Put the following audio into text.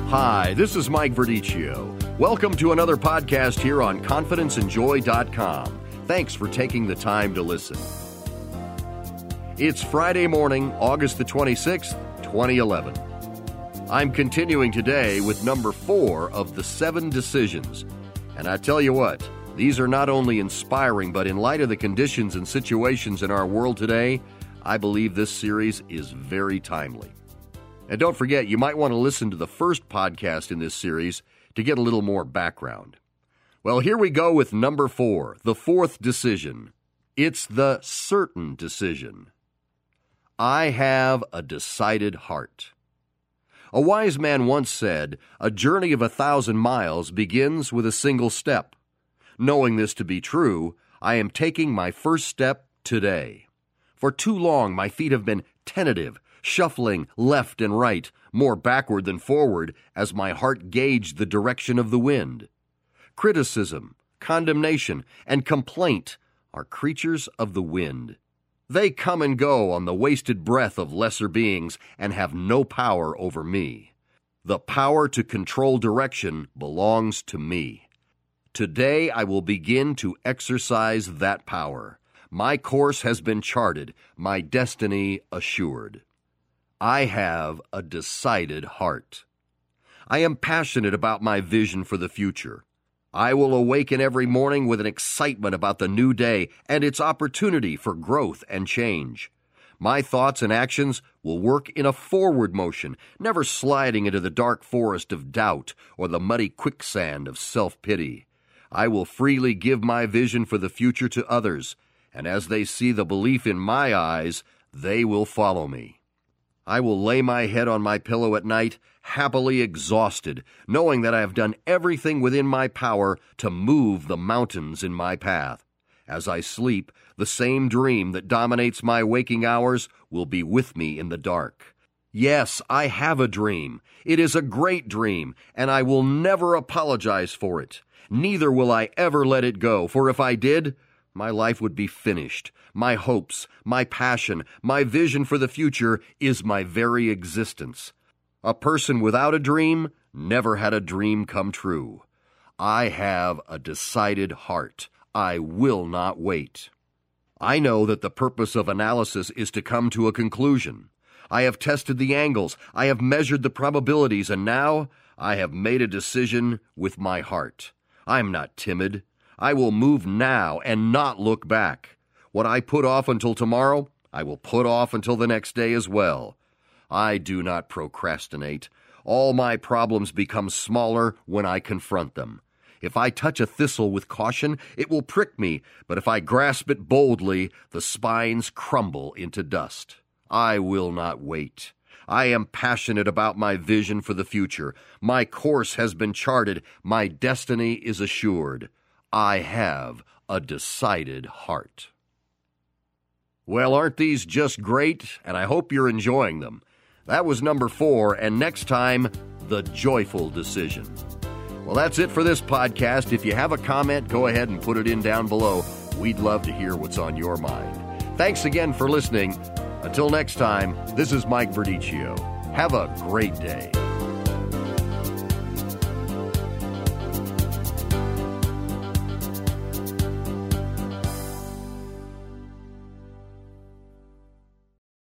Hi, this is Mike Verdicchio. Welcome to another podcast here on ConfidenceAndJoy.com. Thanks for taking the time to listen. It's Friday morning, August the 26th, 2011. I'm continuing today with number 4 of the 7 decisions. And I tell you what, these are not only inspiring, but in light of the conditions and situations in our world today, I believe this series is very timely. And don't forget, you might want to listen to the first podcast in this series to get a little more background. Well, here we go with number 4, the 4th decision. It's the certain decision. I have a decided heart. A wise man once said, "A journey of 1,000 miles begins with a single step." Knowing this to be true, I am taking my first step today. For too long, my feet have been tentative, shuffling left and right, more backward than forward, as my heart gauged the direction of the wind. Criticism, condemnation, and complaint are creatures of the wind. They come and go on the wasted breath of lesser beings and have no power over me. The power to control direction belongs to me. Today I will begin to exercise that power. My course has been charted, my destiny assured. I have a decided heart. I am passionate about my vision for the future. I will awaken every morning with an excitement about the new day and its opportunity for growth and change. My thoughts and actions will work in a forward motion, never sliding into the dark forest of doubt or the muddy quicksand of self-pity. I will freely give my vision for the future to others, and as they see the belief in my eyes, they will follow me. I will lay my head on my pillow at night, happily exhausted, knowing that I have done everything within my power to move the mountains in my path. As I sleep, the same dream that dominates my waking hours will be with me in the dark. Yes, I have a dream. It is a great dream, and I will never apologize for it. Neither will I ever let it go, for if I did, my life would be finished. My hopes, my passion, my vision for the future is my very existence. A person without a dream never had a dream come true. I have a decided heart. I will not wait. I know that the purpose of analysis is to come to a conclusion. I have tested the angles, I have measured the probabilities, and now I have made a decision with my heart. I am not timid. I will move now and not look back. What I put off until tomorrow, I will put off until the next day as well. I do not procrastinate. All my problems become smaller when I confront them. If I touch a thistle with caution, it will prick me, but if I grasp it boldly, the spines crumble into dust. I will not wait. I am passionate about my vision for the future. My course has been charted. My destiny is assured. I have a decided heart. Well, aren't these just great? And I hope you're enjoying them. That was number 4, and next time, the joyful decision. Well, that's it for this podcast. If you have a comment, go ahead and put it in down below. We'd love to hear what's on your mind. Thanks again for listening. Until next time, this is Mike Verdicchio. Have a great day.